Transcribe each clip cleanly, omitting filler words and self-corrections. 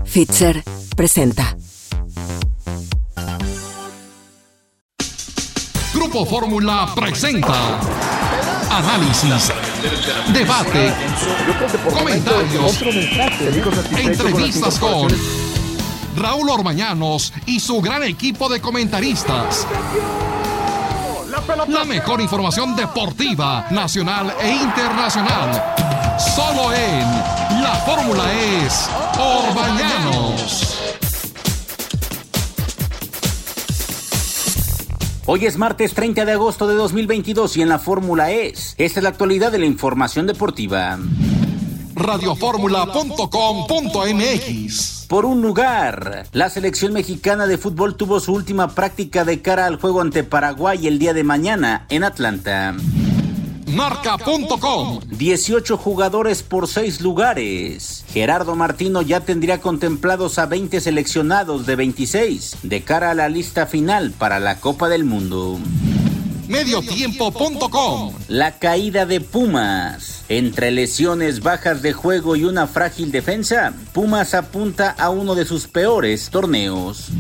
Fitzer presenta. Grupo Fórmula presenta análisis, debate, comentarios, entrevistas con Raúl Orbañanos y su gran equipo de comentaristas. La mejor información deportiva, nacional e internacional. Solo en La Fórmula es Orbañanos. Hoy es martes 30 de agosto de 2022 y en La Fórmula es. Esta es la actualidad de la información deportiva. Radioformula.com.mx. Por un lugar, la selección mexicana de fútbol tuvo su última práctica de cara al juego ante Paraguay el día de mañana en Atlanta. Marca.com. 18 jugadores por 6 lugares. Gerardo Martino ya tendría contemplados a 20 seleccionados de 26 de cara a la lista final para la Copa del Mundo. Mediotiempo.com. La caída de Pumas. Entre lesiones, bajas de juego y una frágil defensa, Pumas apunta a uno de sus peores torneos.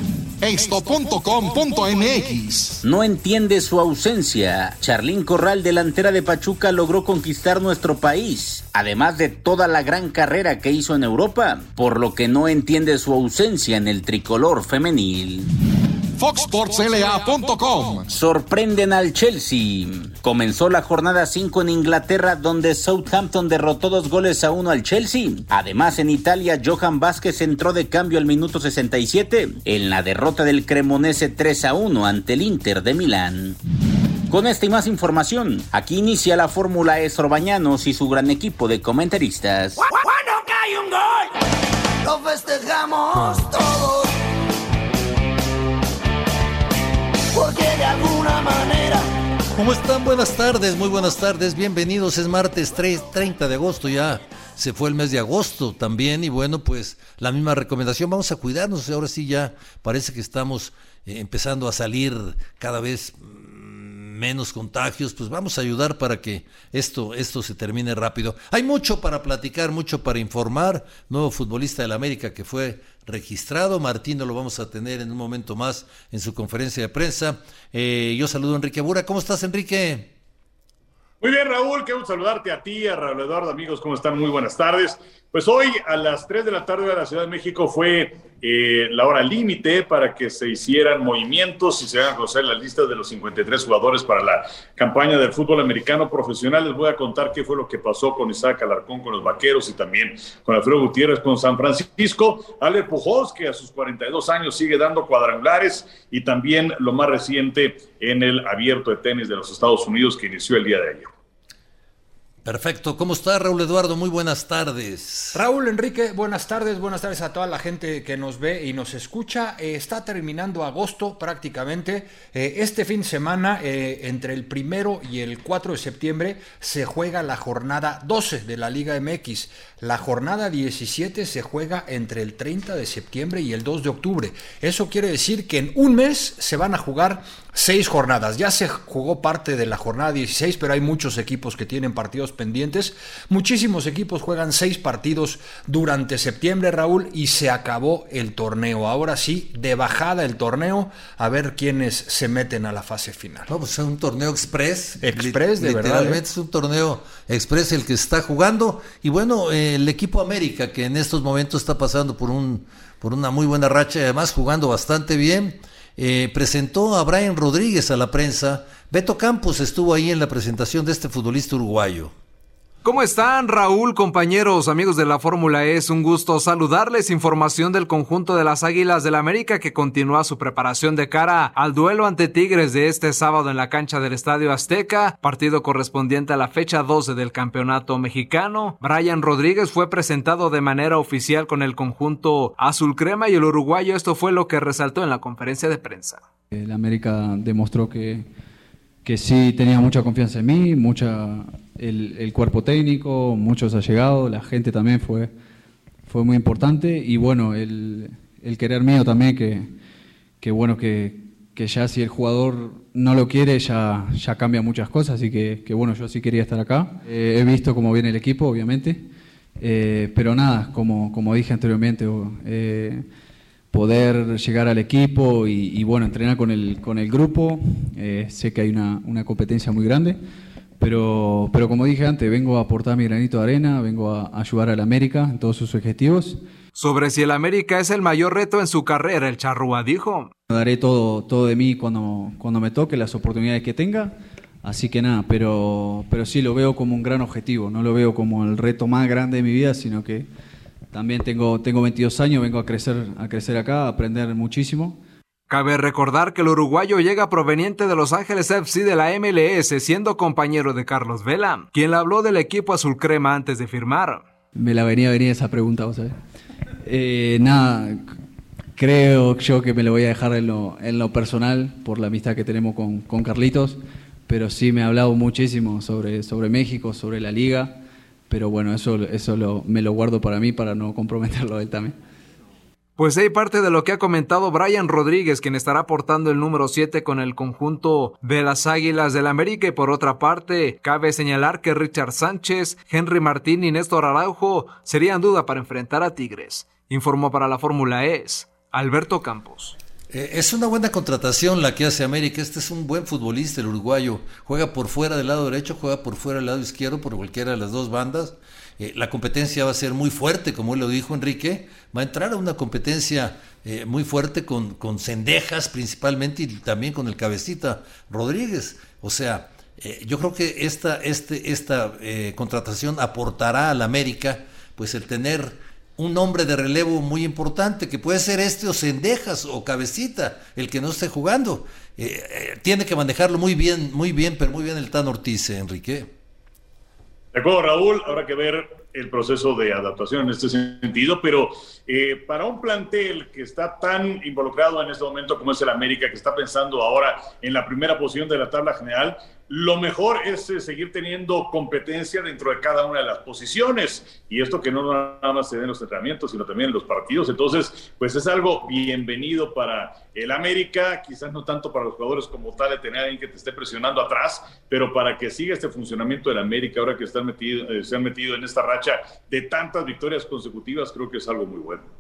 Esto.com.mx. No entiende su ausencia. Charlín Corral, delantera de Pachuca, logró conquistar nuestro país, además de toda la gran carrera que hizo en Europa, por lo que no entiende su ausencia en el tricolor femenil. FoxSportsLA.com. Sorprenden al Chelsea. Comenzó la jornada 5 en Inglaterra, donde Southampton derrotó 2-1 al Chelsea. Además, en Italia, Johan Vázquez entró de cambio al minuto 67 en la derrota del Cremonese 3-1 ante el Inter de Milán. Con esta y más información, aquí inicia La Fórmula es Orbañanos y su gran equipo de comentaristas. Cuando cae un gol, lo festejamos todos. Porque de alguna manera. ¿Cómo están? Buenas tardes, muy buenas tardes, bienvenidos. Es martes 30 de agosto, ya se fue el mes de agosto también. Y bueno, pues la misma recomendación, vamos a cuidarnos. Ahora sí ya parece que estamos empezando a salir cada vez menos contagios, pues vamos a ayudar para que esto se termine rápido. Hay mucho para platicar, mucho para informar. Nuevo futbolista del América que fue registrado, Martino lo vamos a tener en un momento más en su conferencia de prensa. Yo saludo a Enrique Bura. ¿Cómo estás, Enrique? Muy bien, Raúl, qué gusto saludarte a ti, a Raúl Eduardo, amigos, ¿cómo están? Muy buenas tardes. Pues hoy a las 3 de la tarde de la Ciudad de México fue la hora límite para que se hicieran movimientos y se hagan conocer las listas de los 53 jugadores para la campaña del fútbol americano profesional. Les voy a contar qué fue lo que pasó con Isaac Alarcón, con los Vaqueros y también con Alfredo Gutiérrez, con San Francisco. Albert Pujols, que a sus 42 años sigue dando cuadrangulares, y también lo más reciente en el Abierto de Tenis de los Estados Unidos que inició el día de ayer. Perfecto. ¿Cómo está, Raúl Eduardo? Muy buenas tardes. Raúl, Enrique, buenas tardes a toda la gente que nos ve y nos escucha. Está terminando agosto prácticamente. Este fin de semana, entre el 1 y el 4 de septiembre, se juega la jornada 12 de la Liga MX. La jornada 17 se juega entre el 30 de septiembre y el 2 de octubre. Eso quiere decir que en un mes se van a jugar 6 jornadas. Ya se jugó parte de la jornada 16, pero hay muchos equipos que tienen partidos pendientes. Muchísimos equipos juegan 6 partidos durante septiembre, Raúl, y se acabó el torneo. Ahora sí, de bajada el torneo, a ver quiénes se meten a la fase final. No, pues es un torneo express. Express, de verdad. Literalmente es un torneo express el que se está jugando. Y bueno, el equipo América, que en estos momentos está pasando por una muy buena racha y además jugando bastante bien, presentó a Brian Rodríguez a la prensa. Beto Campos estuvo ahí en la presentación de este futbolista uruguayo. ¿Cómo están, Raúl, compañeros, amigos de la Fórmula? Es un gusto saludarles. Información del conjunto de las Águilas del América que continúa su preparación de cara al duelo ante Tigres de este sábado en la cancha del Estadio Azteca, partido correspondiente a la fecha 12 del campeonato mexicano. Brian Rodríguez fue presentado de manera oficial con el conjunto azul crema y el uruguayo, esto fue lo que resaltó en la conferencia de prensa. El América demostró que sí tenía mucha confianza en mí, el cuerpo técnico, muchos allegados, la gente también fue muy importante, y bueno, el querer mío también, que ya si el jugador no lo quiere ya cambia muchas cosas, así que bueno, yo sí quería estar acá. He visto cómo viene el equipo, obviamente, Pero nada, como dije anteriormente, poder llegar al equipo y bueno, entrenar con el grupo. Sé que hay una competencia muy grande, pero como dije antes, vengo a aportar mi granito de arena, vengo a ayudar al América en todos sus objetivos. Sobre si el América es el mayor reto en su carrera, el Charrúa dijo: daré todo de mí cuando me toque, las oportunidades que tenga. Así que nada, pero sí lo veo como un gran objetivo, no lo veo como el reto más grande de mi vida, sino que también tengo 22 años, vengo a crecer acá, a aprender muchísimo. Cabe recordar que el uruguayo llega proveniente de Los Ángeles FC de la MLS, siendo compañero de Carlos Vela, quien le habló del equipo azul crema antes de firmar. Me la venía esa pregunta, ¿vos sabés? Nada, creo yo que me lo voy a dejar en lo personal por la amistad que tenemos con Carlitos, pero sí me ha hablado muchísimo sobre México, sobre la liga, pero bueno, eso me lo guardo para mí, para no comprometerlo a él también. Pues hay parte de lo que ha comentado Brian Rodríguez, quien estará portando el número 7 con el conjunto de las Águilas del América. Y por otra parte, cabe señalar que Richard Sánchez, Henry Martín y Néstor Araujo serían duda para enfrentar a Tigres. Informó para la Fórmula E Alberto Campos. Es una buena contratación la que hace América. Este es un buen futbolista, el uruguayo. Juega por fuera del lado derecho, juega por fuera del lado izquierdo, por cualquiera de las dos bandas. La competencia va a ser muy fuerte, como él lo dijo Enrique. Va a entrar a una competencia muy fuerte con Cendejas principalmente, y también con el cabecita Rodríguez. O sea, yo creo que esta contratación aportará al América pues el tener un hombre de relevo muy importante, que puede ser o Cendejas o Cabecita, el que no esté jugando. Tiene que manejarlo muy bien el Tan Ortiz, Enrique. De acuerdo, Raúl, habrá que ver el proceso de adaptación en este sentido, pero para un plantel que está tan involucrado en este momento como es el América, que está pensando ahora en la primera posición de la tabla general, lo mejor es seguir teniendo competencia dentro de cada una de las posiciones, y esto que no nada más se ve en los entrenamientos, sino también en los partidos. Entonces, pues es algo bienvenido para el América, quizás no tanto para los jugadores como tal, de tener a alguien que te esté presionando atrás, pero para que siga este funcionamiento del América, ahora que se han metido en esta racha de tantas victorias consecutivas, creo que es algo muy bueno.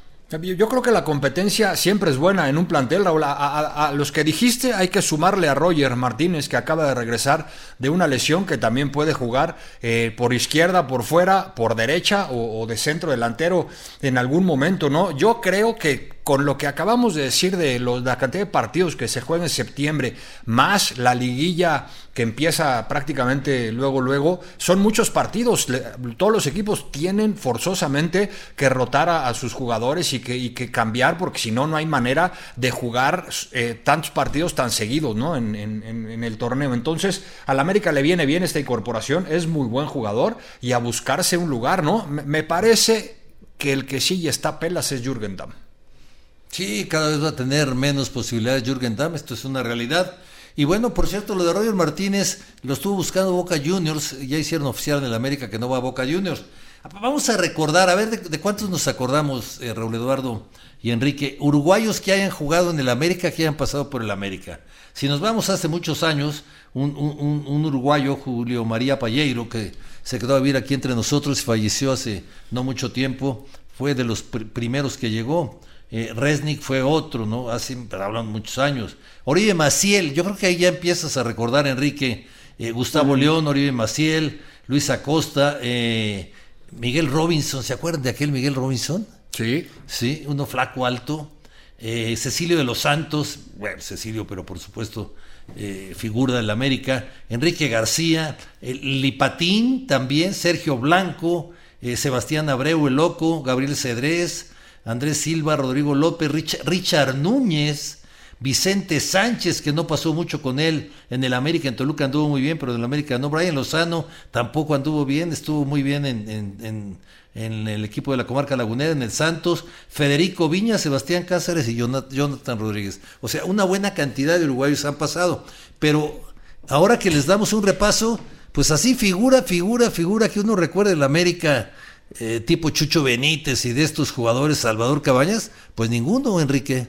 Yo creo que la competencia siempre es buena en un plantel, Raúl. A los que dijiste hay que sumarle a Roger Martínez, que acaba de regresar de una lesión, que también puede jugar por izquierda, por fuera, por derecha o de centro delantero en algún momento, ¿no? Yo creo que con lo que acabamos de decir de la cantidad de partidos que se juegan en septiembre, más la liguilla que empieza prácticamente luego, son muchos partidos. Todos los equipos tienen forzosamente que rotar a sus jugadores y que cambiar, porque si no, no hay manera de jugar tantos partidos tan seguidos, ¿no? en el torneo. Entonces, al América le viene bien esta incorporación, es muy buen jugador, y a buscarse un lugar, ¿no? Me parece que el que sí está pelas es Jürgen Damm. Sí, cada vez va a tener menos posibilidades Jürgen Damm, esto es una realidad. Y bueno, por cierto, lo de Roger Martínez lo estuvo buscando Boca Juniors, ya hicieron oficial en el América que no va a Boca Juniors. Vamos a recordar, a ver de cuántos nos acordamos, Raúl Eduardo y Enrique, uruguayos que hayan jugado en el América, que hayan pasado por el América. Si nos vamos hace muchos años, un uruguayo, Julio María Palleiro, que se quedó a vivir aquí entre nosotros y falleció hace no mucho tiempo, fue de los primeros que llegó. Resnick fue otro, ¿no? Hablan muchos años. Oribe Maciel, yo creo que ahí ya empiezas a recordar, Enrique, Gustavo León, Oribe Maciel, Luis Acosta, Miguel Robinson, ¿se acuerdan de aquel Miguel Robinson? Sí. Sí, uno flaco, alto. Cecilio de los Santos, bueno, Cecilio, pero por supuesto, figura del América. Enrique García, Lipatín también, Sergio Blanco, Sebastián Abreu, el Loco, Gabriel Cedrés, Andrés Silva, Rodrigo López, Richard Núñez, Vicente Sánchez, que no pasó mucho con él en el América, en Toluca anduvo muy bien, pero en el América no. Brian Lozano tampoco anduvo bien, estuvo muy bien en el equipo de la Comarca Lagunera, en el Santos. Federico Viña, Sebastián Cáceres y Jonathan Rodríguez. O sea, una buena cantidad de uruguayos han pasado, pero ahora que les damos un repaso, pues así figura que uno recuerde el América, tipo Chucho Benítez y de estos jugadores, Salvador Cabañas, pues ninguno, Enrique.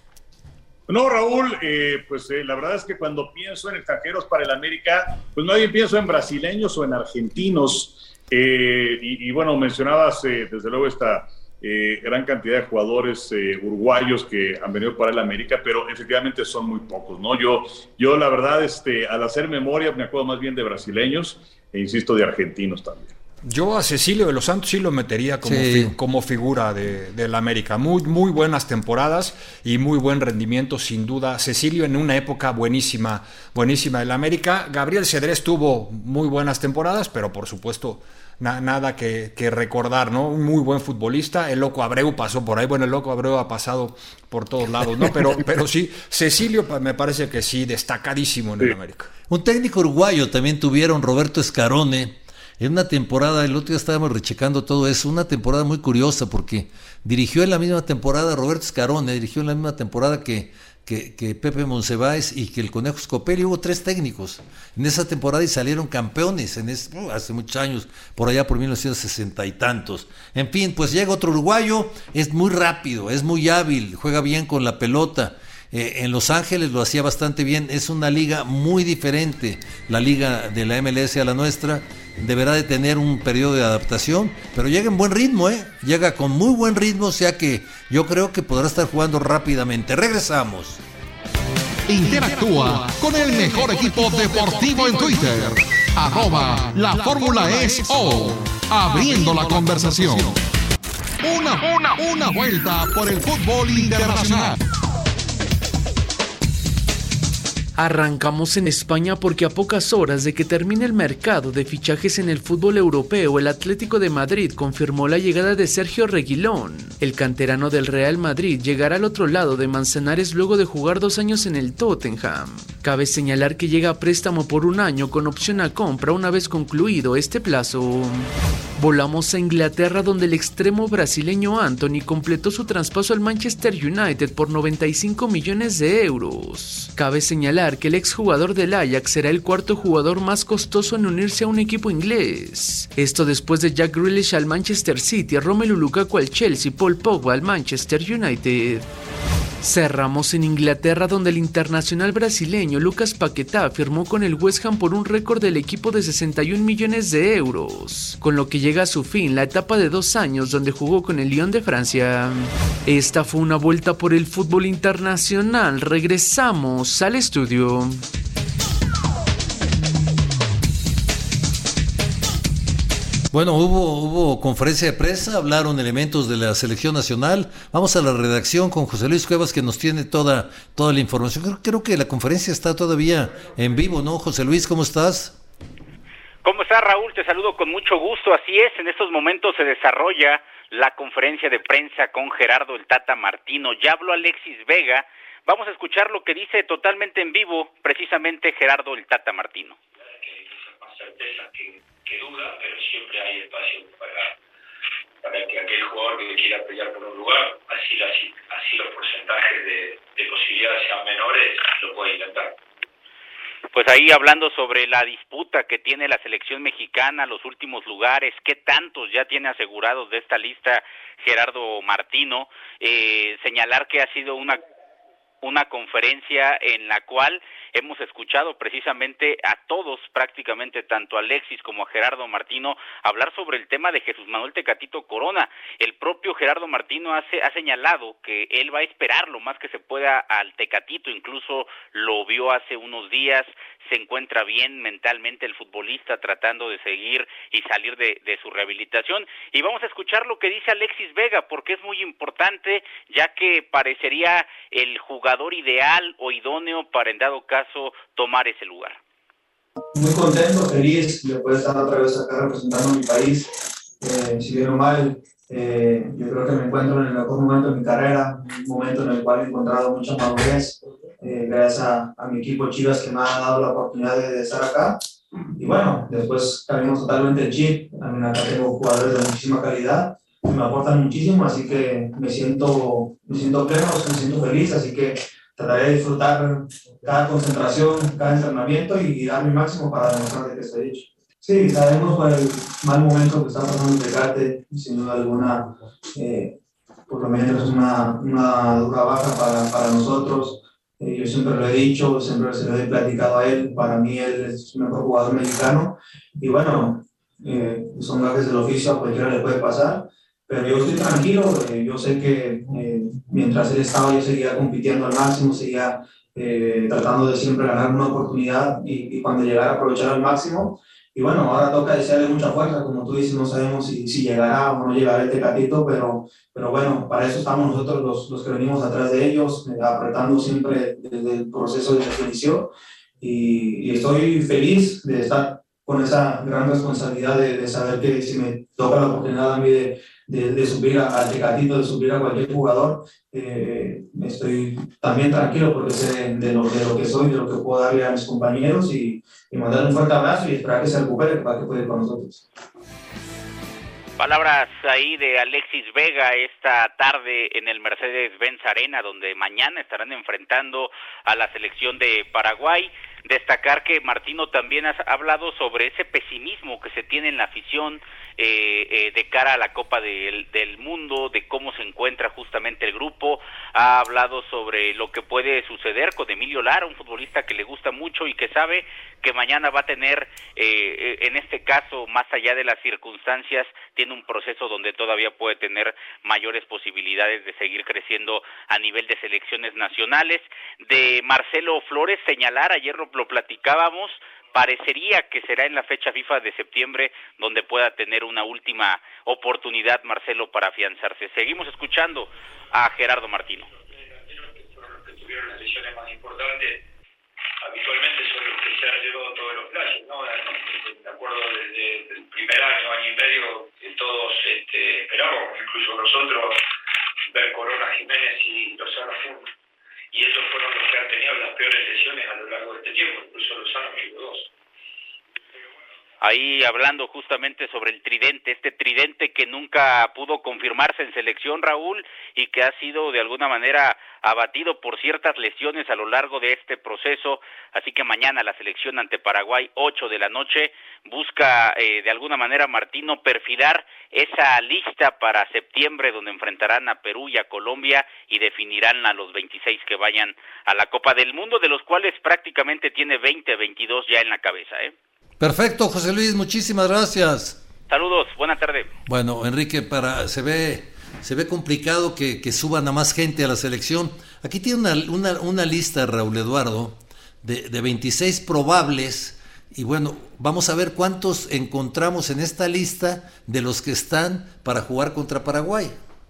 No, Raúl, la verdad es que cuando pienso en extranjeros para el América, pues no bien pienso en brasileños o en argentinos. Y bueno, mencionabas desde luego esta gran cantidad de jugadores uruguayos que han venido para el América, pero efectivamente son muy pocos, ¿no? Yo la verdad, al hacer memoria, me acuerdo más bien de brasileños e insisto, de argentinos también. Yo a Cecilio de los Santos sí lo metería como figura de la América. Muy buenas temporadas y muy buen rendimiento, sin duda. Cecilio en una época buenísima de la América. Gabriel Cedrés tuvo muy buenas temporadas, pero por supuesto nada que recordar, ¿no? Un muy buen futbolista. El Loco Abreu pasó por ahí. Bueno, el Loco Abreu ha pasado por todos lados, ¿no? Pero sí, Cecilio me parece que sí, destacadísimo en el América. Un técnico uruguayo también tuvieron, Roberto Scarone. En una temporada, el otro día estábamos rechecando todo eso, una temporada muy curiosa porque dirigió en la misma temporada, Roberto Scarone dirigió en la misma temporada que Pepe Monsiváis y que el Conejo Scopelli. Hubo 3 técnicos en esa temporada y salieron campeones hace muchos años, por allá por 1960 y tantos. En fin, pues llega otro uruguayo, es muy rápido, es muy hábil, juega bien con la pelota. En Los Ángeles lo hacía bastante bien. Es una liga muy diferente, la liga de la MLS a la nuestra. Deberá de tener un periodo de adaptación, pero llega en buen ritmo, llega con muy buen ritmo, o sea que yo creo que podrá estar jugando rápidamente. Regresamos. Interactúa con el mejor equipo deportivo en Twitter. @La Fórmula es O. Abriendo la conversación. Una vuelta por el fútbol internacional. Arrancamos en España porque a pocas horas de que termine el mercado de fichajes en el fútbol europeo, el Atlético de Madrid confirmó la llegada de Sergio Reguilón. El canterano del Real Madrid llegará al otro lado de Manzanares luego de jugar 2 años en el Tottenham. Cabe señalar que llega a préstamo por 1 año con opción a compra una vez concluido este plazo. Volamos a Inglaterra, donde el extremo brasileño Antony completó su traspaso al Manchester United por 95 millones de euros. Cabe señalar que el exjugador del Ajax será el 4º jugador más costoso en unirse a un equipo inglés. Esto después de Jack Grealish al Manchester City, Romelu Lukaku al Chelsea, Paul Pogba al Manchester United. Cerramos en Inglaterra, donde el internacional brasileño Lucas Paquetá firmó con el West Ham por un récord del equipo de 61 millones de euros, con lo que llega a su fin la etapa de 2 años donde jugó con el Lyon de Francia. Esta fue una vuelta por el fútbol internacional. Regresamos al estudio. Bueno, hubo conferencia de prensa, hablaron elementos de la selección nacional. Vamos a la redacción con José Luis Cuevas, que nos tiene toda la información. Creo que la conferencia está todavía en vivo, ¿no? José Luis, ¿cómo estás? ¿Cómo estás, Raúl? Te saludo con mucho gusto. Así es, en estos momentos se desarrolla la conferencia de prensa con Gerardo el Tata Martino. Ya habló Alexis Vega. Vamos a escuchar lo que dice totalmente en vivo, precisamente Gerardo el Tata Martino. Más certeza que duda, pero siempre hay espacio para que aquel jugador que quiera pelear por un lugar, así los porcentajes de posibilidades sean menores, lo puede intentar. Pues ahí hablando sobre la disputa que tiene la selección mexicana, los últimos lugares, qué tantos ya tiene asegurados de esta lista Gerardo Martino, señalar que ha sido una conferencia en la cual hemos escuchado precisamente a todos, prácticamente tanto a Alexis como a Gerardo Martino, hablar sobre el tema de Jesús Manuel Tecatito Corona. El propio Gerardo Martino ha señalado que él va a esperar lo más que se pueda al Tecatito, incluso lo vio hace unos días, se encuentra bien mentalmente el futbolista tratando de seguir y salir de su rehabilitación. Y vamos a escuchar lo que dice Alexis Vega, porque es muy importante, ya que parecería el jugador ideal o idóneo para, en dado caso, tomar ese lugar. Muy contento, feliz de poder estar otra vez acá representando a mi país. Si bien o mal, yo creo que me encuentro en el mejor momento de mi carrera, un momento en el cual he encontrado mucha madurez, gracias a mi equipo Chivas, que me ha dado la oportunidad de estar acá. Y bueno, después cambiamos totalmente el chip. También acá tengo jugadores de muchísima calidad que me aportan muchísimo, así que me siento pleno, me siento feliz, así que trataré de disfrutar cada concentración, cada entrenamiento y dar mi máximo para demostrar de que estoy hecho. Sí, sabemos por el mal momento que está pasando el Tecate, sin duda alguna, por lo menos es una dura baja para nosotros. Yo siempre lo he dicho, siempre se lo he platicado a él, para mí él es el mejor jugador mexicano y bueno, son gajes del oficio, a cualquiera le puede pasar, pero yo estoy tranquilo, yo sé que mientras él estaba yo seguía compitiendo al máximo, seguía tratando de siempre ganar una oportunidad y cuando llegara aprovechar al máximo. Y bueno, ahora toca desearle mucha fuerza, como tú dices, no sabemos si llegará o no llegará el Tecatito, pero bueno, para eso estamos nosotros los que venimos atrás de ellos, apretando siempre desde el proceso de definición, y estoy feliz de estar con esa gran responsabilidad de saber que si me toca la oportunidad a mí de subir al Tecatito, de subir a cualquier jugador, estoy también tranquilo porque sé de lo que soy, de lo que puedo darle a mis compañeros y mandarle un fuerte abrazo y esperar que se recupere para que pueda ir con nosotros. Palabras ahí de Alexis Vega esta tarde en el Mercedes-Benz Arena, donde mañana estarán enfrentando a la selección de Paraguay. Destacar que Martino también ha hablado sobre ese pesimismo que se tiene en la afición de cara a la Copa del Mundo, de cómo se encuentra justamente el grupo. Ha hablado sobre lo que puede suceder con Emilio Lara, un futbolista que le gusta mucho y que sabe que mañana va a tener, en este caso, más allá de las circunstancias, tiene un proceso donde todavía puede tener mayores posibilidades de seguir creciendo a nivel de selecciones nacionales. De Marcelo Flores, señalar, ayer lo platicábamos, parecería que será en la fecha FIFA de septiembre donde pueda tener una última oportunidad Marcelo para afianzarse. Seguimos escuchando a Gerardo Martino. Los que tuvieron las lesiones más importantes habitualmente son los que se han llevado todos los flashes, ¿no? Me acuerdo desde el primer año y medio que todos esperábamos, incluso nosotros, ver Corona, Jiménez y Lozano juntos. Y ellos fueron los que han tenido las peores lesiones a lo largo de este tiempo, incluso Lozano y los dos. Ahí hablando justamente sobre el tridente, este tridente que nunca pudo confirmarse en selección, Raúl, y que ha sido de alguna manera abatido por ciertas lesiones a lo largo de este proceso. Así que mañana la selección ante Paraguay, 8 de la noche, busca de alguna manera Martino perfilar esa lista para septiembre, donde enfrentarán a Perú y a Colombia y definirán a los 26 que vayan a la Copa del Mundo, de los cuales prácticamente tiene 22 ya en la cabeza, Perfecto, José Luis, muchísimas gracias. Saludos, buena tarde. Bueno, Enrique, se ve complicado que suban a más gente a la selección. Aquí tiene una lista, Raúl Eduardo, de 26 probables, y bueno, vamos a ver cuántos encontramos en esta lista de los que están para jugar contra Paraguay.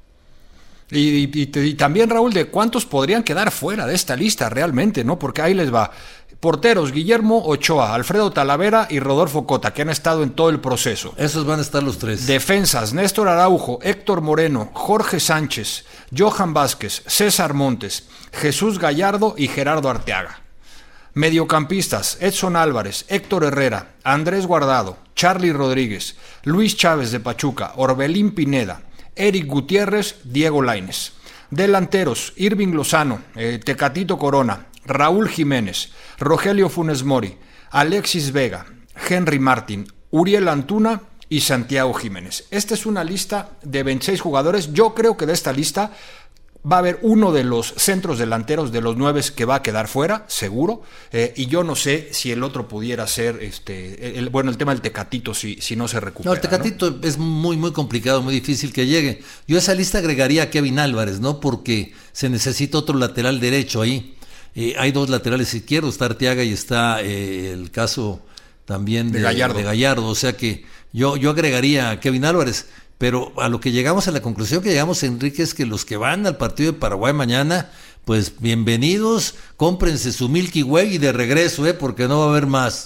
Y también, Raúl, de cuántos podrían quedar fuera de esta lista realmente, ¿no? Porque ahí les va. Porteros, Guillermo Ochoa, Alfredo Talavera y Rodolfo Cota, que han estado en todo el proceso. Esos van a estar los tres. Defensas, Néstor Araujo, Héctor Moreno, Jorge Sánchez, Johan Vázquez, César Montes, Jesús Gallardo y Gerardo Arteaga. Mediocampistas, Edson Álvarez, Héctor Herrera, Andrés Guardado, Charly Rodríguez, Luis Chávez de Pachuca, Orbelín Pineda, Eric Gutiérrez, Diego Lainez. Delanteros, Irving Lozano, Tecatito Corona, Raúl Jiménez, Rogelio Funes Mori, Alexis Vega, Henry Martin, Uriel Antuna y Santiago Jiménez. Esta es una lista de 26 jugadores. Yo creo que de esta lista va a haber uno de los centros delanteros de los 9 que va a quedar fuera, seguro, y yo no sé si el otro pudiera ser, el tema del Tecatito, si no se recupera. No, el Tecatito, ¿no? Es muy, muy complicado, muy difícil que llegue. Yo a esa lista agregaría a Kevin Álvarez, ¿no? Porque se necesita otro lateral derecho ahí. Hay 2 laterales izquierdos, está Arteaga y está el caso también de Gallardo, o sea que yo agregaría a Kevin Álvarez, pero a lo que llegamos, a la conclusión que llegamos, Enrique, es que los que van al partido de Paraguay mañana, pues bienvenidos, cómprense su Milky Way y de regreso, porque no va a haber más.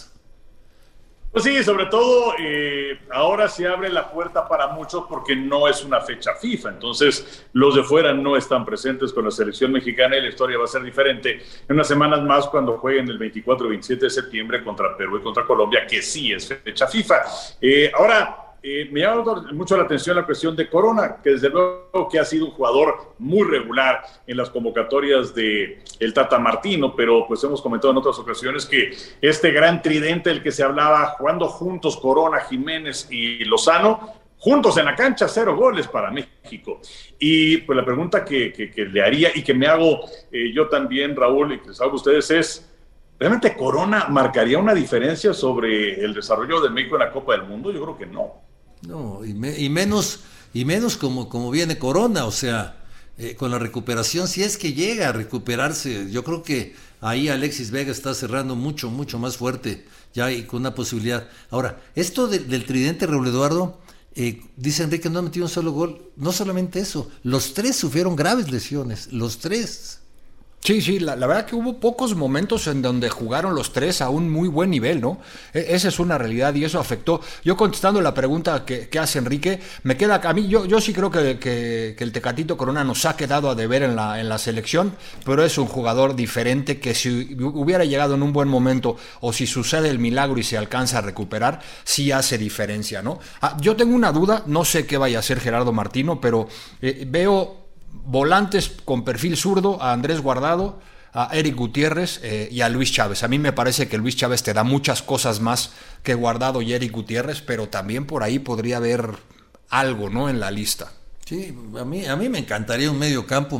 Pues sí, sobre todo ahora se abre la puerta para muchos porque no es una fecha FIFA, entonces los de fuera no están presentes con la selección mexicana y la historia va a ser diferente en unas semanas más cuando jueguen el 24 y 27 de septiembre contra Perú y contra Colombia, que sí es fecha FIFA. Ahora, me llama mucho la atención la cuestión de Corona, que desde luego que ha sido un jugador muy regular en las convocatorias de el Tata Martino, pero pues hemos comentado en otras ocasiones que este gran tridente del que se hablaba, jugando juntos Corona, Jiménez y Lozano, juntos en la cancha, 0 goles para México. Y pues la pregunta que le haría y que me hago yo también, Raúl, y que les hago a ustedes es, ¿realmente Corona marcaría una diferencia sobre el desarrollo de México en la Copa del Mundo? Yo creo que no. No, y menos como viene Corona, o sea, con la recuperación, si es que llega a recuperarse, yo creo que ahí Alexis Vega está cerrando mucho más fuerte, ya y con una posibilidad. Ahora, esto del tridente, Raúl Eduardo, dice Enrique, no ha metido un solo gol, no solamente eso, los tres sufrieron graves lesiones, los tres. Sí, la verdad que hubo pocos momentos en donde jugaron los tres a un muy buen nivel, ¿no? Esa es una realidad y eso afectó. Yo contestando la pregunta que hace Enrique, me queda a mí, yo sí creo que el Tecatito Corona nos ha quedado a deber en la selección, pero es un jugador diferente que si hubiera llegado en un buen momento o si sucede el milagro y se alcanza a recuperar, sí hace diferencia, ¿no? Yo tengo una duda, no sé qué vaya a hacer Gerardo Martino, pero veo volantes con perfil zurdo, a Andrés Guardado, a Eric Gutiérrez y a Luis Chávez. A mí me parece que Luis Chávez te da muchas cosas más que Guardado y Eric Gutiérrez, pero también por ahí podría haber algo, ¿no?, en la lista. Sí, a mí me encantaría un medio campo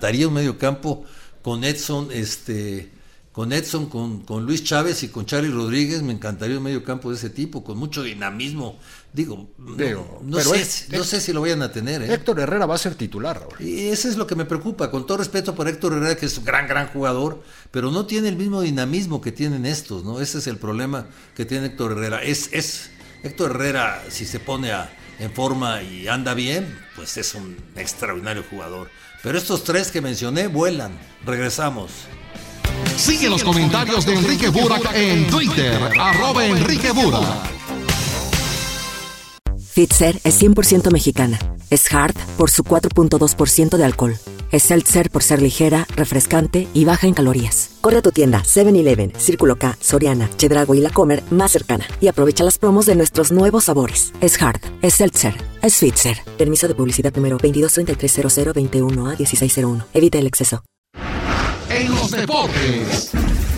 con Edson, con Luis Chávez y con Charly Rodríguez. Me encantaría un medio campo de ese tipo, con mucho dinamismo. No sé si lo vayan a tener. Héctor Herrera va a ser titular, Raúl. Y eso es lo que me preocupa, con todo respeto por Héctor Herrera, que es un gran jugador, pero no tiene el mismo dinamismo que tienen estos, ¿no? Ese es el problema que tiene Héctor Herrera. Héctor Herrera, si se pone en forma y anda bien, pues es un extraordinario jugador. Pero estos tres que mencioné vuelan. Regresamos. Sigue los comentarios de Enrique Burak en Twitter, @Enrique Burak. Fitzer es 100% mexicana. Es Hard por su 4.2% de alcohol. Es Seltzer por ser ligera, refrescante y baja en calorías. Corre a tu tienda 7-Eleven, Círculo K, Soriana, Chedraui y La Comer más cercana y aprovecha las promos de nuestros nuevos sabores. Es Hard, es Seltzer, es Fitzer. Permiso de publicidad número 22330021A1601. Evita el exceso. En los deportes.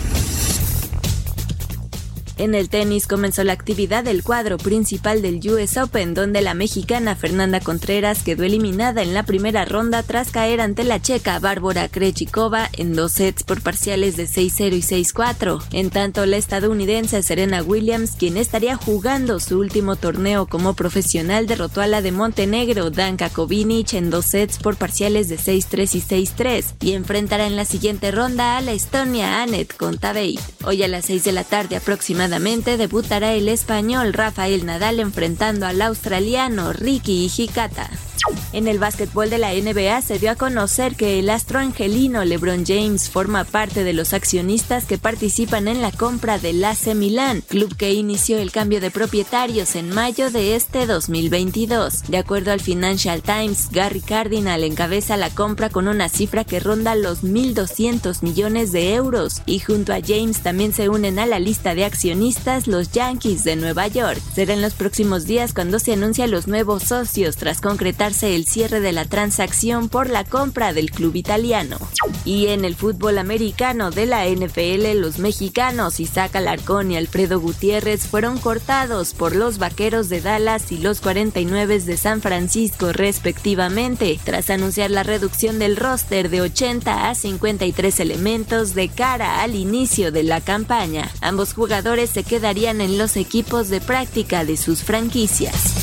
En el tenis comenzó la actividad del cuadro principal del US Open, donde la mexicana Fernanda Contreras quedó eliminada en la primera ronda tras caer ante la checa Bárbara Krejcikova en 2 sets por parciales de 6-0 y 6-4. En tanto, la estadounidense Serena Williams, quien estaría jugando su último torneo como profesional, derrotó a la de Montenegro, Danka Kovinic, en 2 sets por parciales de 6-3 y 6-3, y enfrentará en la siguiente ronda a la estonia Anett Kontaveit. Hoy a las 6 de la tarde aproximadamente debutará el español Rafael Nadal enfrentando al australiano Ricky Hijikata. En el básquetbol de la NBA se dio a conocer que el astro angelino LeBron James forma parte de los accionistas que participan en la compra del AC Milán, club que inició el cambio de propietarios en mayo de este 2022. De acuerdo al Financial Times, Gary Cardinal encabeza la compra con una cifra que ronda los 1.200 millones de euros, y junto a James también se unen a la lista de accionistas los Yankees de Nueva York. Será en los próximos días cuando se anuncian los nuevos socios tras concretarse el cierre de la transacción por la compra del club italiano. Y en el fútbol americano de la NFL, los mexicanos Isaac Alarcón y Alfredo Gutiérrez fueron cortados por los Vaqueros de Dallas y los 49 de San Francisco respectivamente, tras anunciar la reducción del roster de 80 a 53 elementos de cara al inicio de la campaña. Ambos jugadores se quedarían en los equipos de práctica de sus franquicias.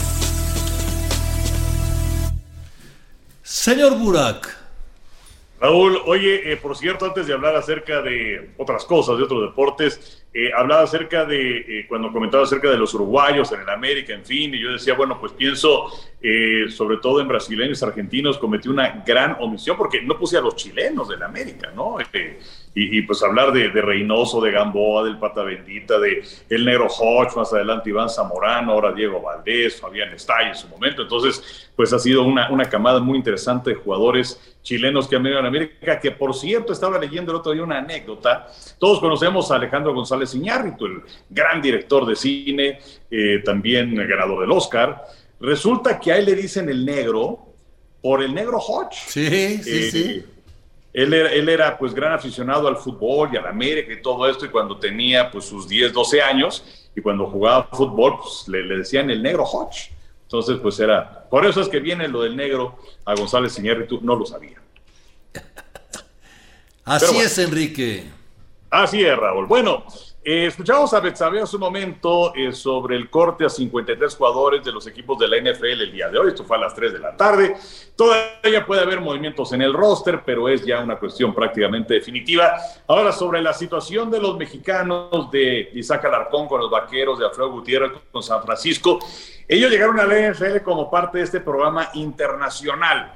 Señor Burak. Raúl, oye, por cierto, antes de hablar acerca de otras cosas, de otros deportes, hablaba acerca de, cuando comentaba acerca de los uruguayos en el América, en fin, y yo decía, bueno, pues pienso, sobre todo en brasileños, argentinos, cometí una gran omisión, porque no puse a los chilenos del América, ¿no? Y pues hablar de Reynoso, de Gamboa, del Pata Bendita, de el Negro Hodge, más adelante Iván Zamorano, ahora Diego Valdés, Fabián Estay en su momento. Entonces, pues ha sido una camada muy interesante de jugadores chilenos que han venido a América, que por cierto, estaba leyendo el otro día una anécdota. Todos conocemos a Alejandro González Iñárritu, el gran director de cine, también ganador del Oscar. Resulta que a él le dicen el negro por el Negro Hodge. Sí. Él era pues gran aficionado al fútbol y al América y todo esto, y cuando tenía pues sus 10, 12 años, y cuando jugaba fútbol, pues le decían el Negro Hodge. Entonces pues era, por eso es que viene lo del negro a González Iñárritu, no lo sabía. Así es, Enrique. Así es, Raúl. Bueno, escuchamos a Betsabe hace un momento sobre el corte a 53 jugadores de los equipos de la NFL el día de hoy. Esto fue a las 3 de la tarde. Todavía puede haber movimientos en el roster, pero es ya una cuestión prácticamente definitiva. Ahora, sobre la situación de los mexicanos de Isaac Alarcón con los Vaqueros, de Alfredo Gutiérrez con San Francisco. Ellos llegaron a la NFL como parte de este programa internacional.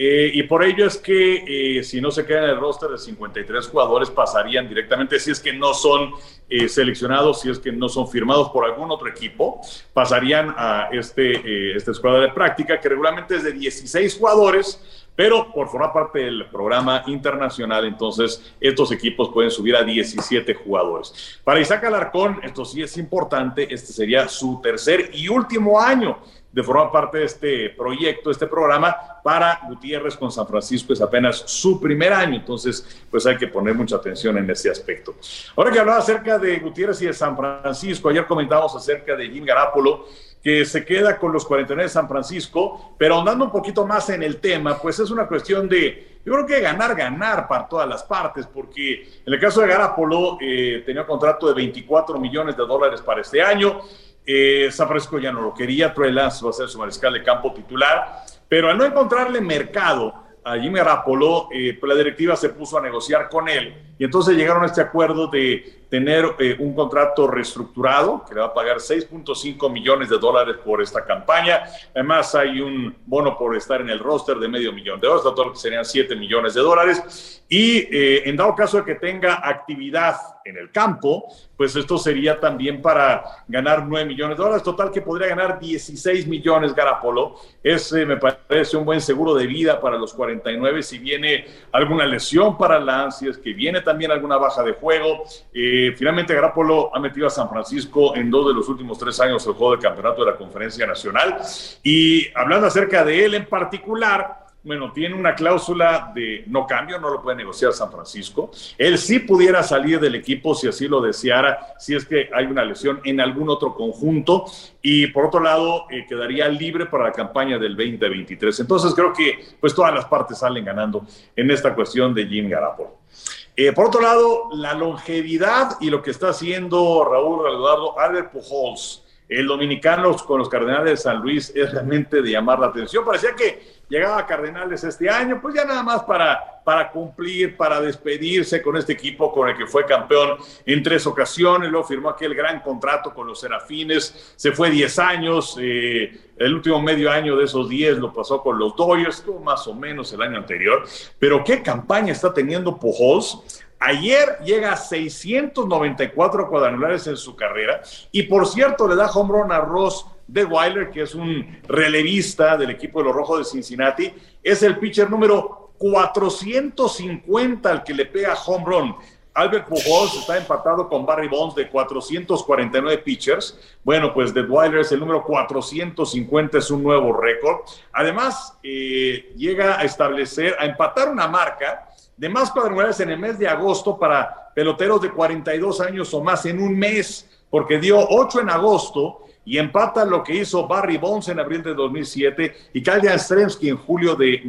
Y por ello es que si no se quedan en el roster de 53 jugadores, pasarían directamente, si es que no son seleccionados, si es que no son firmados por algún otro equipo, pasarían a esta escuadra de práctica, que regularmente es de 16 jugadores, pero por formar parte del programa internacional, entonces estos equipos pueden subir a 17 jugadores. Para Isaac Alarcón, esto sí es importante, este sería su tercer y último año de formar parte de este proyecto, este programa. Para Gutiérrez con San Francisco es apenas su primer año, entonces pues hay que poner mucha atención en ese aspecto. Ahora que hablaba acerca de Gutiérrez y de San Francisco, ayer comentábamos acerca de Jimmy Garoppolo, que se queda con los 49 de San Francisco, pero ahondando un poquito más en el tema, pues es una cuestión de, yo creo que ganar para todas las partes, porque en el caso de Garoppolo tenía un contrato de $24 millones para este año. San Francisco ya no lo quería, Trey Lance va a ser su mariscal de campo titular, pero al no encontrarle mercado a Jimmy Garoppolo, pues la directiva se puso a negociar con él, y entonces llegaron a este acuerdo de tener un contrato reestructurado que le va a pagar $6.5 millones por esta campaña. Además hay un bono por estar en el roster de $500,000, total que serían $7 millones, y en dado caso de que tenga actividad en el campo, pues esto sería también para ganar $9 millones, total que podría ganar 16 millones Garoppolo. Me parece un buen seguro de vida para los 49 si viene alguna lesión para Lance, si es que viene también alguna baja de juego. Finalmente Garoppolo ha metido a San Francisco en 2 de los últimos 3 años el juego del campeonato de la Conferencia Nacional, y hablando acerca de él en particular, bueno, tiene una cláusula de no cambio, no lo puede negociar San Francisco. Él sí pudiera salir del equipo si así lo deseara, si es que hay una lesión en algún otro conjunto, y por otro lado quedaría libre para la campaña del 2023. Entonces creo que pues todas las partes salen ganando en esta cuestión de Jimmy Garoppolo. Por otro lado, la longevidad y lo que está haciendo Raúl Eduardo Albert Pujols, el dominicano con los Cardenales de San Luis, es realmente de llamar la atención. Parecía que llegaba a Cardenales este año, pues ya nada más para cumplir, para despedirse con este equipo con el que fue campeón en 3 ocasiones, luego firmó aquel gran contrato con los Serafines, se fue 10 años, el último medio año de esos 10 lo pasó con los Dodgers, estuvo más o menos el año anterior, pero qué campaña está teniendo Pujols. Ayer llega a 694 cuadrangulares en su carrera, y por cierto le da home run a Ross Detwiler, que es un relevista del equipo de los Rojos de Cincinnati. Es el pitcher número 450 al que le pega home run. Albert Pujols está empatado con Barry Bonds de 449 pitchers. Bueno, pues Detwiler es el número 450, es un nuevo récord. Además, llega a empatar una marca de más cuadrangulares en el mes de agosto para peloteros de 42 años o más en un mes, porque dio 8 en agosto y empata lo que hizo Barry Bonds en abril de 2007 y Kyle Yastrzemski en julio de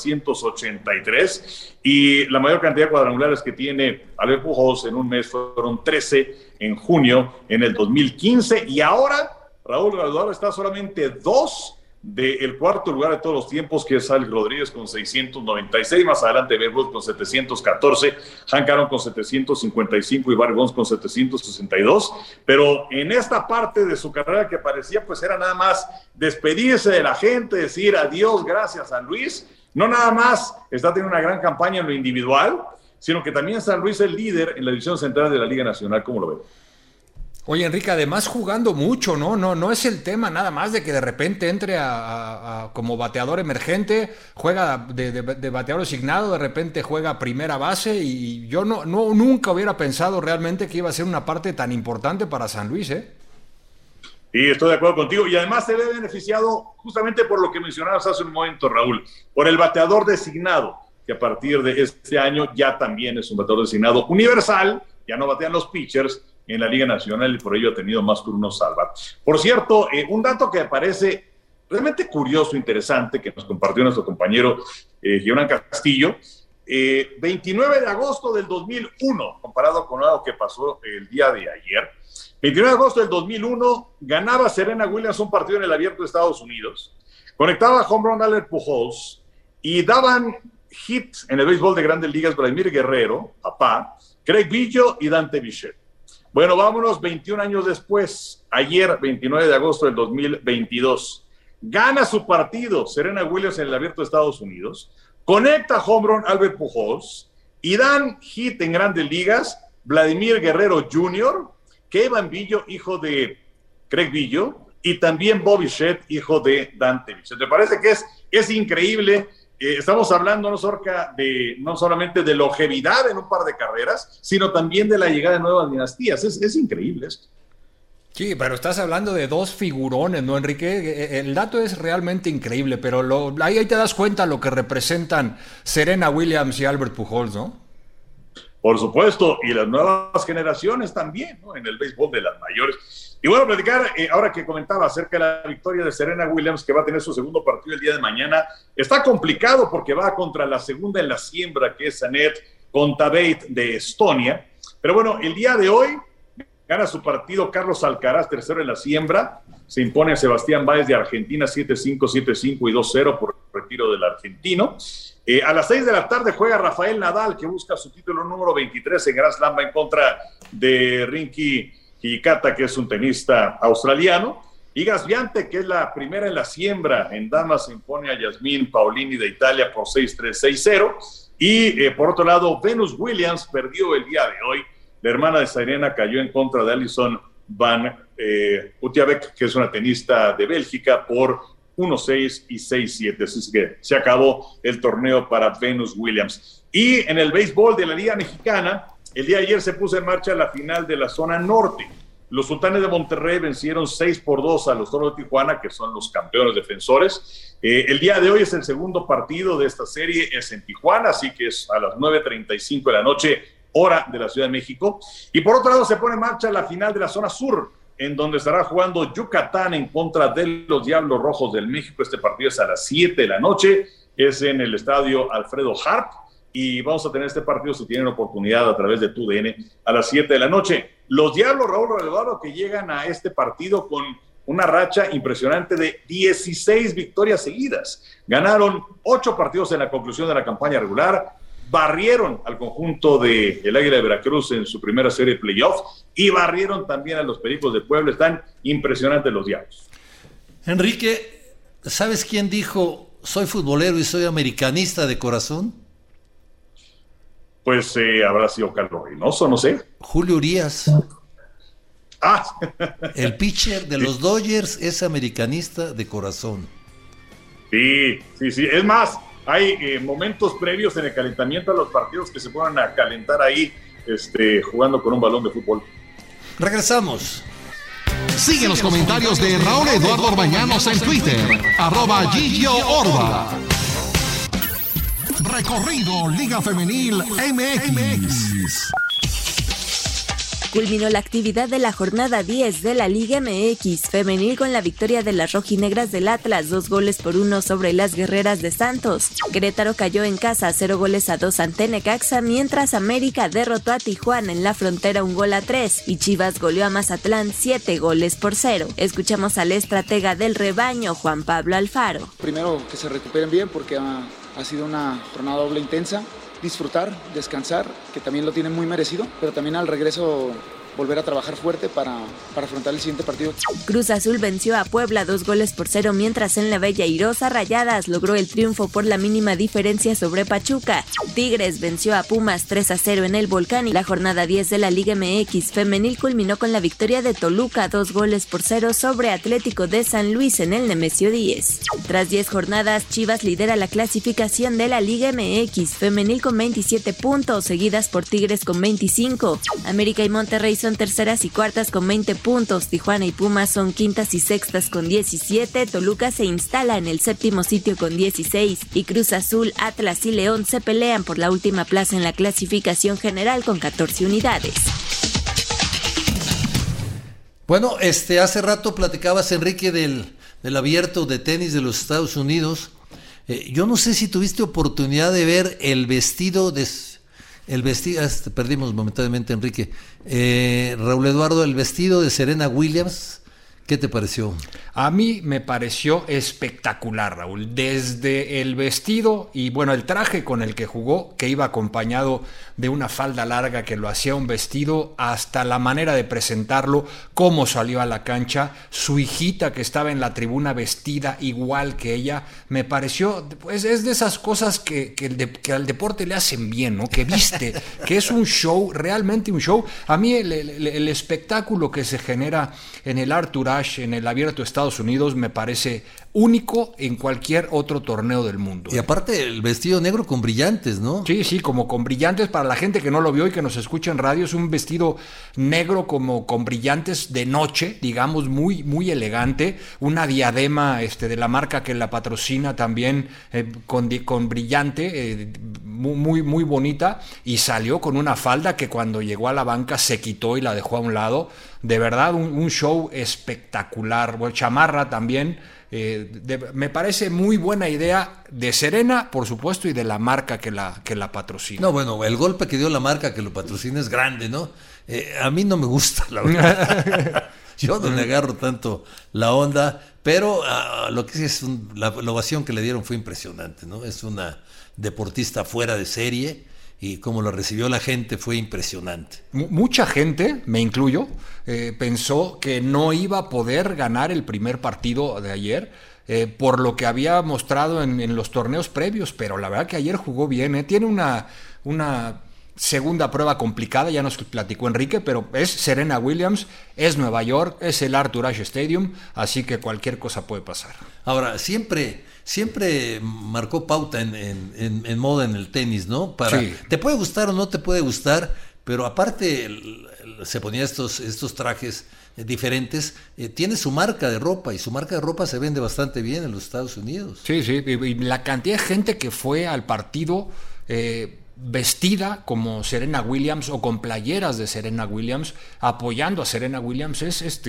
1983. Y la mayor cantidad de cuadrangulares que tiene Albert Pujols en un mes fueron 13 en junio en el 2015. Y ahora Raúl Eduardo está solamente 2 del cuarto lugar de todos los tiempos, que es Alex Rodríguez con 696, más adelante Babe Ruth con 714, Hank Aaron con 755 y Barry Bonds con 762, pero en esta parte de su carrera que parecía pues era nada más despedirse de la gente, decir adiós, gracias San Luis, no nada más está teniendo una gran campaña en lo individual, sino que también San Luis es el líder en la división central de la Liga Nacional. ¿Cómo lo ves? Oye, Enrique, además jugando mucho, ¿no? No es el tema nada más de que de repente entre como bateador emergente, juega de bateador designado, de repente juega primera base, y yo nunca hubiera pensado realmente que iba a ser una parte tan importante para San Luis, ¿eh? Sí, estoy de acuerdo contigo, y además se ve beneficiado justamente por lo que mencionabas hace un momento, Raúl, por el bateador designado, que a partir de este año ya también es un bateador designado universal, ya no batean los pitchers en la Liga Nacional, y por ello ha tenido más turnos salvados. Por cierto, un dato que me parece realmente curioso, interesante, que nos compartió nuestro compañero Gibran Castillo, 29 de agosto del 2001, comparado con algo que pasó el día de ayer. 29 de agosto del 2001, ganaba Serena Williams un partido en el Abierto de Estados Unidos, conectaba home run Albert Pujols y daban hit en el béisbol de Grandes Ligas Vladimir Guerrero, papá, Craig Biggio y Dante Bichette. Bueno, vámonos 21 años después, ayer, 29 de agosto del 2022, gana su partido Serena Williams en el Abierto de Estados Unidos, conecta home run Albert Pujols y dan hit en Grandes Ligas Vladimir Guerrero Jr., Kevin Biggio, hijo de Craig Biggio, y también Bobby Bichette, hijo de Dante Bichette. ¿Te parece que es increíble? Estamos hablando, Sorka, no solamente de longevidad en un par de carreras, sino también de la llegada de nuevas dinastías. Es increíble esto. Sí, pero estás hablando de dos figurones, ¿no, Enrique? El dato es realmente increíble, pero ahí te das cuenta lo que representan Serena Williams y Albert Pujols, ¿no? Por supuesto, y las nuevas generaciones también, ¿no? En el béisbol de las mayores. Y bueno, platicar, ahora que comentaba acerca de la victoria de Serena Williams, que va a tener su segundo partido el día de mañana, está complicado porque va contra la segunda en la siembra, que es Anett Kontaveit de Estonia. Pero bueno, el día de hoy gana su partido Carlos Alcaraz, tercero en la siembra, se impone a Sebastián Báez de Argentina 7-5, 7-5 y 2-0 por retiro del argentino. A las 6 de la tarde juega Rafael Nadal, que busca su título número 23 en Grand Slam, en contra de Rinky Hikata, que es un tenista australiano. Iga Swiatek, que es la primera en la siembra en damas, se impone a Yasmin Paolini de Italia por 6-3, 6-0. Y por otro lado, Venus Williams perdió el día de hoy. La hermana de Serena cayó en contra de Alison Van Uytvanck, que es una tenista de Bélgica, por 1-6 y 6-7. Así que se acabó el torneo para Venus Williams. Y en el béisbol de la Liga Mexicana, el día de ayer se puso en marcha la final de la zona norte. Los Sultanes de Monterrey vencieron 6-2 a los Toros de Tijuana, que son los campeones defensores. El día de hoy es el segundo partido de esta serie, es en Tijuana, así que es a las 9:35 de la noche, hora de la Ciudad de México. Y por otro lado se pone en marcha la final de la zona sur, en donde estará jugando Yucatán en contra de los Diablos Rojos del México. Este partido es a las 7 de la noche, es en el estadio Alfredo Harp, y vamos a tener este partido, si tienen oportunidad, a través de TUDN, a las 7 de la noche. Los Diablos, Raúl Eduardo, que llegan a este partido con una racha impresionante de 16 victorias seguidas. Ganaron 8 partidos en la conclusión de la campaña regular, barrieron al conjunto del Águila de Veracruz en su primera serie de playoff y barrieron también a los Pericos de Puebla. Están impresionantes los Diablos. Enrique, ¿sabes quién dijo soy futbolero y soy americanista de corazón? Pues habrá sido Carlos Reynoso, no sé. Julio Urias. Ah. El pitcher de los Dodgers es americanista de corazón. Sí. Es más, hay momentos previos en el calentamiento a los partidos que se ponen a calentar ahí, jugando con un balón de fútbol. Regresamos. Sigue los comentarios de Raúl Eduardo Orbañanos en Twitter, @GigioOrba. Recorrido Liga Femenil MX. Culminó la actividad de la jornada 10 de la Liga MX femenil con la victoria de las rojinegras del Atlas, 2-1 sobre las guerreras de Santos. Querétaro cayó en casa 0-2 ante Necaxa, mientras América derrotó a Tijuana en la Frontera 1-3 y Chivas goleó a Mazatlán 7-0. Escuchamos al estratega del rebaño, Juan Pablo Alfaro. Primero que se recuperen bien porque ha sido una jornada doble intensa. Disfrutar, descansar, que también lo tienen muy merecido, pero también al regreso volver a trabajar fuerte para afrontar el siguiente partido. Cruz Azul venció a Puebla 2-0, mientras en la Bella Irosa Rayadas logró el triunfo por la mínima diferencia sobre Pachuca. Tigres venció a Pumas 3-0 en el Volcán y la jornada 10 de la Liga MX femenil culminó con la victoria de Toluca 2-0 sobre Atlético de San Luis en el Nemesio 10. Tras 10 jornadas, Chivas lidera la clasificación de la Liga MX femenil con 27 puntos, seguidas por Tigres con 25. América y Monterrey son terceras y cuartas con 20 puntos, Tijuana y Pumas son quintas y sextas con 17, Toluca se instala en el séptimo sitio con 16 y Cruz Azul, Atlas y León se pelean por la última plaza en la clasificación general con 14 unidades. Bueno, hace rato platicabas, Enrique, del abierto de tenis de los Estados Unidos. Yo no sé si tuviste oportunidad de ver el vestido, perdimos momentáneamente, Enrique. Raúl Eduardo, el vestido de Serena Williams, ¿qué te pareció? A mí me pareció espectacular, Raúl. Desde el vestido y bueno, el traje con el que jugó, que iba acompañado de una falda larga que lo hacía un vestido, hasta la manera de presentarlo, cómo salió a la cancha, su hijita que estaba en la tribuna vestida igual que ella, me pareció, pues es de esas cosas que al deporte le hacen bien, ¿no? Que viste, que es un show, realmente un show. A mí el espectáculo que se genera en el Arthur Ashe, en el Abierto de Estados Unidos, me parece único en cualquier otro torneo del mundo. Y aparte el vestido negro con brillantes, ¿no? Sí, como con brillantes. Para la gente que no lo vio y que nos escucha en radio, es un vestido negro como con brillantes de noche, digamos, muy, muy elegante. Una diadema de la marca que la patrocina también con brillante, muy, muy bonita. Y salió con una falda que cuando llegó a la banca se quitó y la dejó a un lado. De verdad, un show espectacular. Bueno, chamarra también. Me parece muy buena idea de Serena, por supuesto, y de la marca que la patrocina. No, bueno, el golpe que dio la marca que lo patrocina es grande, ¿no? A mí no me gusta, la verdad. Yo no le agarro tanto la onda, pero lo que sí es la ovación que le dieron fue impresionante, ¿no? Es una deportista fuera de serie. Y como lo recibió la gente fue impresionante. Mucha gente, me incluyo, pensó que no iba a poder ganar el primer partido de ayer por lo que había mostrado en los torneos previos, pero la verdad que ayer jugó bien. Tiene una segunda prueba complicada, ya nos platicó Enrique, pero es Serena Williams, es Nueva York, es el Arthur Ashe Stadium, así que cualquier cosa puede pasar. Ahora, siempre marcó pauta en moda en el tenis, ¿no? Sí. Te puede gustar o no te puede gustar, pero aparte se ponía estos trajes diferentes, tiene su marca de ropa, y su marca de ropa se vende bastante bien en los Estados Unidos. Sí, y la cantidad de gente que fue al partido vestida como Serena Williams o con playeras de Serena Williams, apoyando a Serena Williams, es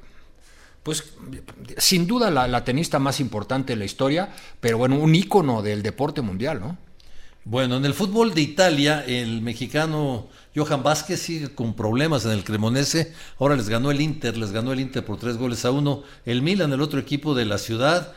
pues sin duda la tenista más importante de la historia, pero bueno, un ícono del deporte mundial, ¿no? Bueno, en el fútbol de Italia, el mexicano Johan Vázquez sigue con problemas en el Cremonese. Ahora les ganó el Inter por 3-1. El Milan, el otro equipo de la ciudad,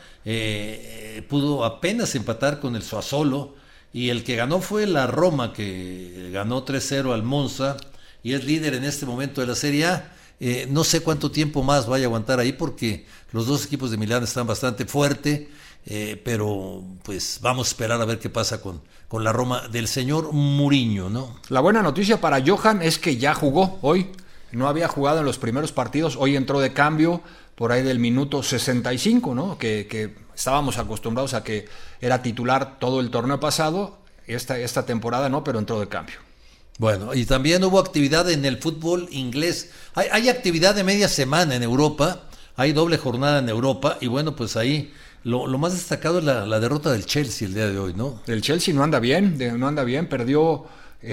pudo apenas empatar con el Sassuolo, y el que ganó fue la Roma, que ganó 3-0 al Monza y es líder en este momento de la Serie A. No sé cuánto tiempo más vaya a aguantar ahí, porque los dos equipos de Milán están bastante fuertes, pero pues vamos a esperar a ver qué pasa con la Roma del señor Mourinho, ¿no? La buena noticia para Johan es que ya jugó hoy. No había jugado en los primeros partidos, hoy entró de cambio por ahí del minuto 65, ¿no? Que estábamos acostumbrados a que era titular todo el torneo pasado, esta temporada no, pero entró de cambio. Bueno, y también hubo actividad en el fútbol inglés. Hay actividad de media semana en Europa, hay doble jornada en Europa, y bueno, pues ahí lo más destacado es la derrota del Chelsea el día de hoy, ¿no? El Chelsea no anda bien, perdió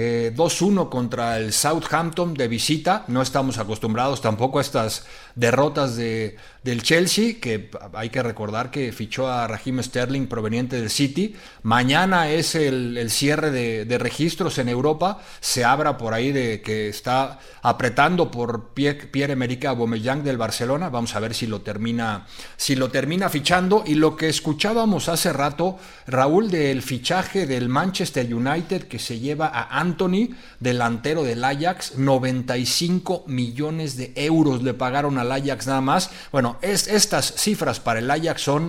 2-1 contra el Southampton de visita. No estamos acostumbrados tampoco a estas derrotas del Chelsea, que hay que recordar que fichó a Raheem Sterling proveniente del City. Mañana es el cierre de registros en Europa. Se habla por ahí de que está apretando por Pierre-Emerick Aubameyang del Barcelona. Vamos a ver si lo termina fichando. Y lo que escuchábamos hace rato, Raúl, del fichaje del Manchester United, que se lleva a Anthony, delantero del Ajax, 95 millones de euros le pagaron al Ajax nada más. Bueno, estas cifras para el Ajax son,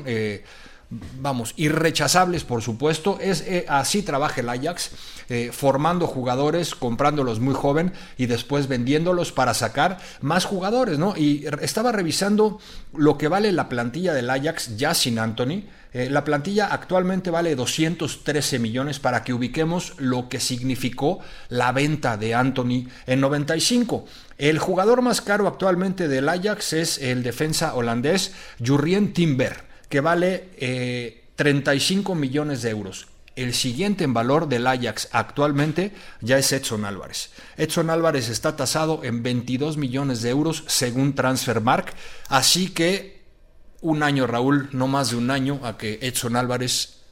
irrechazables, por supuesto. Así trabaja el Ajax, formando jugadores, comprándolos muy joven y después vendiéndolos para sacar más jugadores, ¿no? Y estaba revisando lo que vale la plantilla del Ajax ya sin Anthony. La plantilla actualmente vale 213 millones, para que ubiquemos lo que significó la venta de Anthony en 95. El jugador más caro actualmente del Ajax es el defensa holandés Jurrien Timber, que vale 35 millones de euros. El siguiente en valor del Ajax actualmente ya es Edson Álvarez. Edson Álvarez está tasado en 22 millones de euros según Transfermarkt, así que un año, Raúl, no más de un año, a que Edson Álvarez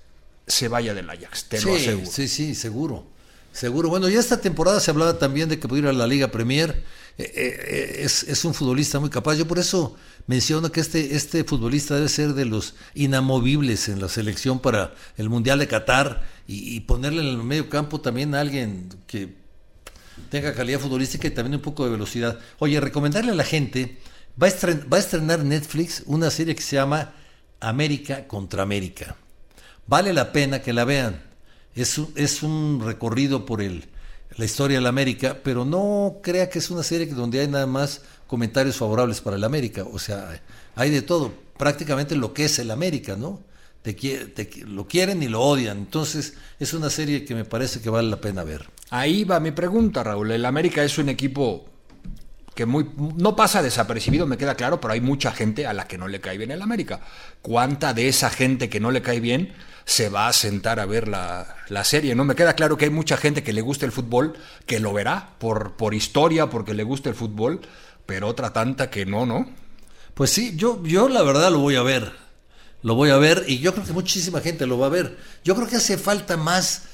se vaya del Ajax, te lo aseguro. Sí, seguro. Bueno, ya esta temporada se hablaba también de que pudiera ir a la Liga Premier. Es un futbolista muy capaz. Yo por eso menciono que este futbolista debe ser de los inamovibles en la selección para el Mundial de Qatar y ponerle en el medio campo también a alguien que tenga calidad futbolística y también un poco de velocidad. Oye, recomendarle a la gente, va a estrenar Netflix una serie que se llama América contra América. Vale la pena que la vean. Es un recorrido por la historia de la América, pero no crea que es una serie donde hay nada más comentarios favorables para el América. O sea, hay de todo, prácticamente lo que es el América, ¿no? Lo quieren y lo odian. Entonces, es una serie que me parece que vale la pena ver. Ahí va mi pregunta, Raúl. El América es un equipo que no pasa desapercibido, me queda claro, pero hay mucha gente a la que no le cae bien el América. ¿Cuánta de esa gente que no le cae bien se va a sentar a ver la serie? No me queda claro que hay mucha gente que le gusta el fútbol, que lo verá por historia, porque le gusta el fútbol, pero otra tanta que no. Pues sí, yo la verdad lo voy a ver y yo creo que muchísima gente lo va a ver. Yo creo que hace falta más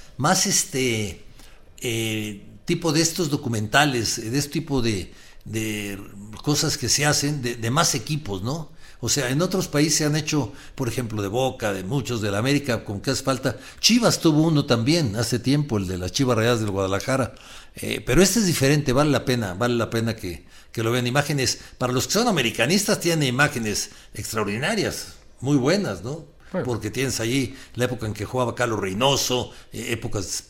tipo de estos documentales, de este tipo de cosas que se hacen de más equipos, ¿no? O sea, en otros países se han hecho, por ejemplo, de Boca, de muchos, de la América, con que hace falta. Chivas tuvo uno también hace tiempo, el de las Chivas Rayadas del Guadalajara. Pero este es diferente, vale la pena que lo vean. Imágenes, para los que son americanistas, tiene imágenes extraordinarias, muy buenas, ¿no? Porque tienes allí la época en que jugaba Carlos Reynoso, épocas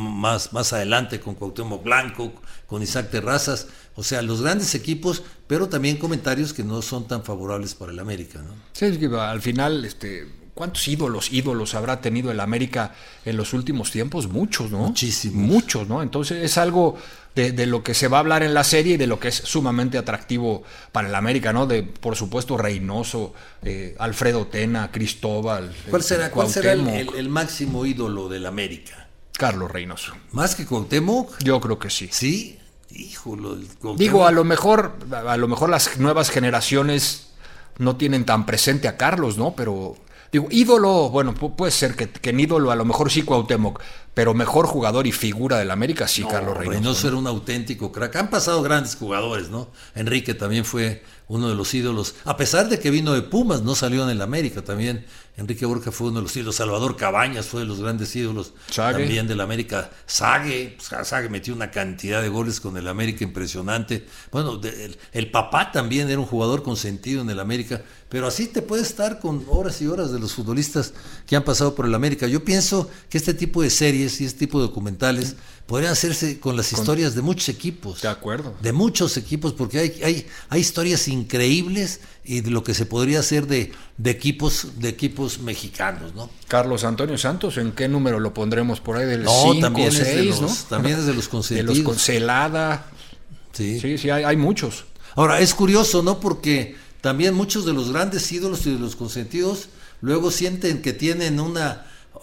más adelante con Cuauhtémoc Blanco, con Isaac Terrazas, o sea, los grandes equipos, pero también comentarios que no son tan favorables para el América, ¿no? Sí, es que al final, ¿cuántos ídolos habrá tenido el América en los últimos tiempos? Muchos, ¿no? Muchos, ¿no? Entonces es algo de lo que se va a hablar en la serie y de lo que es sumamente atractivo para el América, ¿no? Por supuesto, Reynoso, Alfredo Tena, Cristóbal. ¿Cuál será el máximo ídolo del América? Carlos Reynoso. ¿Más que Cuauhtémoc? Yo creo que sí. ¿Sí? Híjole, digo, a lo mejor las nuevas generaciones no tienen tan presente a Carlos, ¿no? Pero digo, ídolo, bueno, puede ser que en ídolo a lo mejor sí Cuauhtémoc, pero mejor jugador y figura del América sí, Carlos Reynoso. Reynoso era un auténtico crack. Han pasado grandes jugadores, ¿no? Enrique también fue uno de los ídolos, a pesar de que vino de Pumas, no salió en el América también. Enrique Borja fue uno de los ídolos. Salvador Cabañas fue de los grandes ídolos también del América. Sague metió una cantidad de goles con el América impresionante. Bueno, el papá también era un jugador consentido en el América, pero así te puedes estar con horas y horas de los futbolistas que han pasado por el América. Yo pienso que este tipo de series y este tipo de documentales podrían hacerse con las historias de muchos equipos. De acuerdo. De muchos equipos, porque hay historias increíbles y de lo que se podría hacer de equipos mexicanos, ¿no? Carlos Antonio Santos, ¿en qué número lo pondremos? Por ahí del 5 o 6, ¿no? También es de los consentidos. De los Concelada. Sí, hay muchos. Ahora, es curioso, ¿no? Porque también muchos de los grandes ídolos y de los consentidos luego sienten que tienen una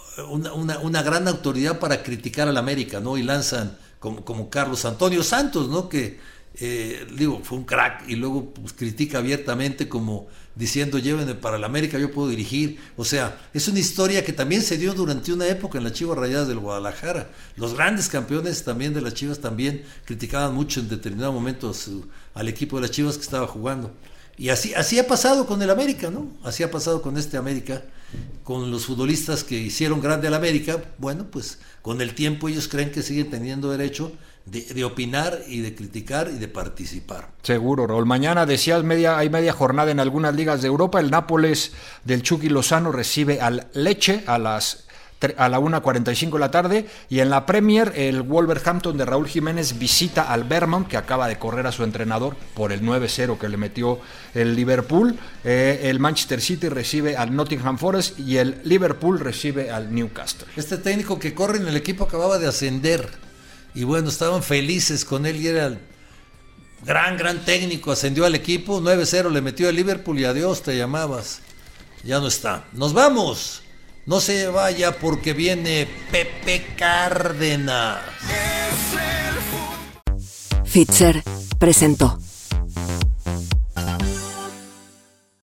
gran autoridad para criticar al América, ¿no? Y lanzan como Carlos Antonio Santos, ¿no? Que fue un crack y luego pues, critica abiertamente como diciendo llévenme para el América, yo puedo dirigir. O sea, es una historia que también se dio durante una época en las Chivas Rayadas del Guadalajara. Los grandes campeones también de las Chivas también criticaban mucho en determinado momento al equipo de las Chivas que estaba jugando. Y así ha pasado con el América, ¿no? Así ha pasado con este América, con los futbolistas que hicieron grande al América. Bueno, pues con el tiempo ellos creen que siguen teniendo derecho de opinar y de criticar y de participar. Seguro, Raúl. Mañana decías hay media jornada en algunas ligas de Europa. El Nápoles del Chucky Lozano recibe al Lecce a la 1:45 de la tarde, y en la Premier el Wolverhampton de Raúl Jiménez visita al Bournemouth, que acaba de correr a su entrenador por el 9-0 que le metió el Liverpool. El Manchester City recibe al Nottingham Forest y el Liverpool recibe al Newcastle. Este técnico que corre en el equipo acababa de ascender y bueno, estaban felices con él y era el gran técnico. Ascendió al equipo, 9-0 le metió al Liverpool y adiós, te llamabas. Ya no está. Nos vamos. No se vaya porque viene Pepe Cárdenas. Fitzer presentó